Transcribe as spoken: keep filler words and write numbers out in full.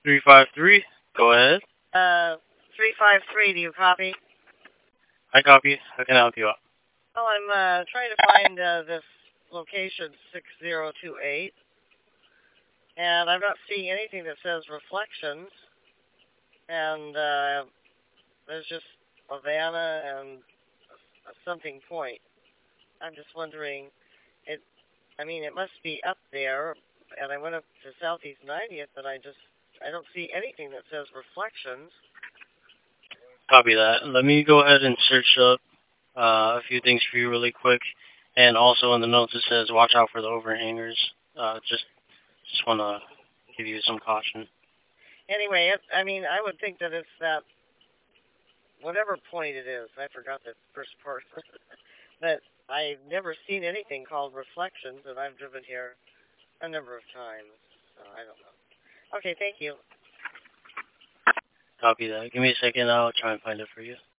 three five three, go ahead. Uh, three five three, do you copy? I copy. How can I help you out? Well, I'm uh, trying to find uh, this location six zero two eight, and I'm not seeing anything that says reflections, and uh, there's just Havana and something point. I'm just wondering, it. I mean, it must be up there, and I went up to Southeast ninetieth, but I just I don't see anything that says reflections. Copy that. Let me go ahead and search up uh, a few things for you really quick. And also in the notes it says watch out for the overhangers. Uh, just just want to give you some caution. Anyway, it, I mean, I would think that it's that whatever point it is. I forgot the first part, but I've never seen anything called reflections, and I've driven here a number of times. So I don't know. Okay, thank you. Copy that. Give me a second. I'll try and find it for you.